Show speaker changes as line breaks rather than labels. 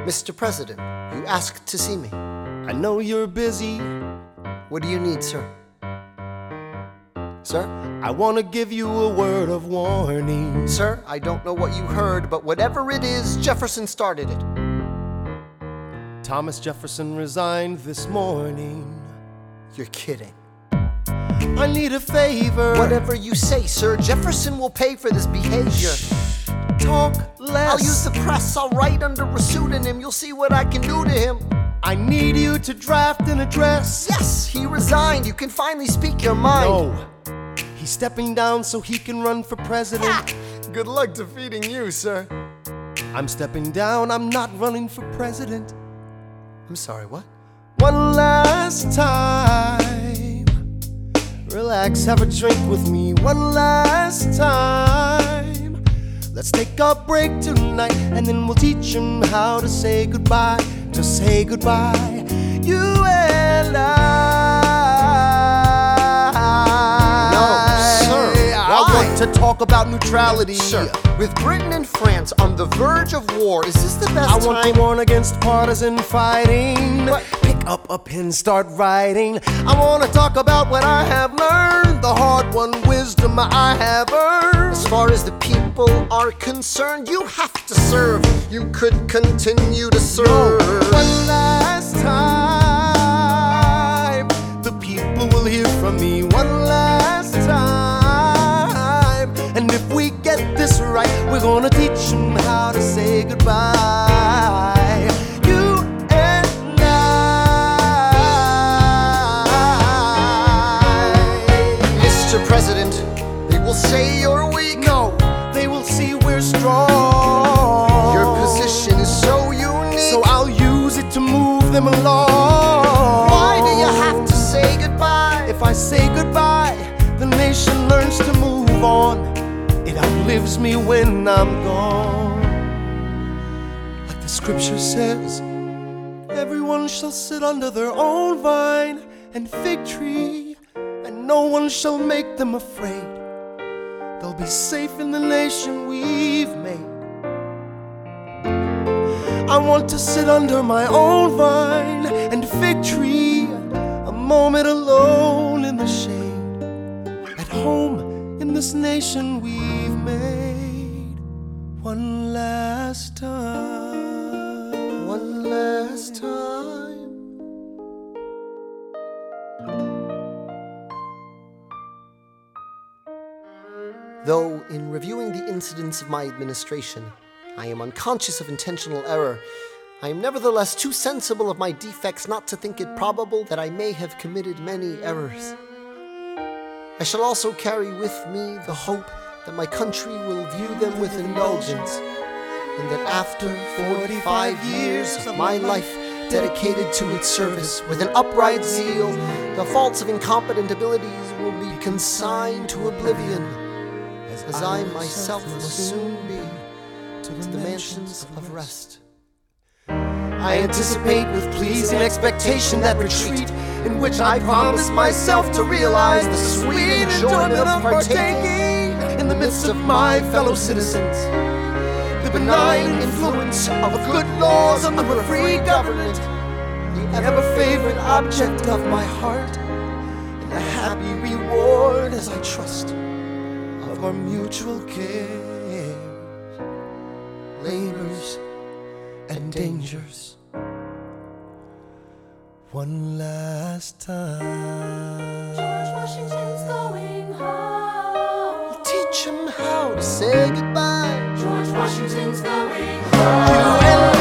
Mr. President, you asked to see me.
I know you're busy.
What do you need, sir? Sir?
I want to give you a word of warning.
Sir, I don't know what you heard, but whatever it is, Jefferson started it.
Thomas Jefferson resigned this morning.
You're kidding.
I need a favor.
Whatever you say, sir, Jefferson will pay for this behavior.
Talk less.
I'll use the press, I'll write under a pseudonym. You'll see what I can do to him.
I need you to draft an address.
Yes, he resigned. You can finally speak your mind.
No, he's stepping down so he can run for president.
Ha! Good luck defeating you, sir.
I'm stepping down, I'm not running for president.
I'm sorry, what?
One last time. Relax, have a drink with me one last time. Let's take a break tonight, and then we'll teach him how to say goodbye. To say goodbye, you and I.
No, sir.
I want to talk about neutrality.
Sir, with Britain and France on the verge of war, is this the best
I want
time?
to warn against partisan fighting.
What?
Pick up a pen, start writing. I want to talk about what I have learned, the hard-won wisdom I have earned.
As far as the people are concerned, you have to serve. You could continue to serve.
One last time, the people will hear from me one last time. And if we get this right, we're gonna teach them how to say goodbye. You and I.
Mr. President, they will say you're weak.
No, they will see we're strong.
Your position is so unique.
So I'll use it to move them along.
Why do you have to say goodbye?
If I say goodbye, the nation learns to move on. It outlives me when I'm gone. Like the scripture says, everyone shall sit under their own vine and fig tree, and no one shall make them afraid. They'll be safe in the nation we've made. I want to sit under my own vine and fig tree, a moment alone in the shade, at home in this nation we've made. One last time.
One last time. Though, in reviewing the incidents of my administration, I am unconscious of intentional error, I am nevertheless too sensible of my defects not to think it probable that I may have committed many errors. I shall also carry with me the hope that my country will view them with indulgence, and that after 45 years of my life dedicated to its service with an upright zeal, the faults of incompetent abilities will be consigned to oblivion, as I myself must soon be to the mansions of rest.
I anticipate with pleasing expectation that retreat in which I promise myself to realize the sweet enjoyment of partaking in the midst of my fellow citizens, the benign influence of good laws and of a free government, the ever-favorite object of my heart, and the happy reward, as I trust, of our mutual cares, labors, and dangers. One last time.
George Washington's going home.
Teach him how to say goodbye.
George Washington's going
You
home.
and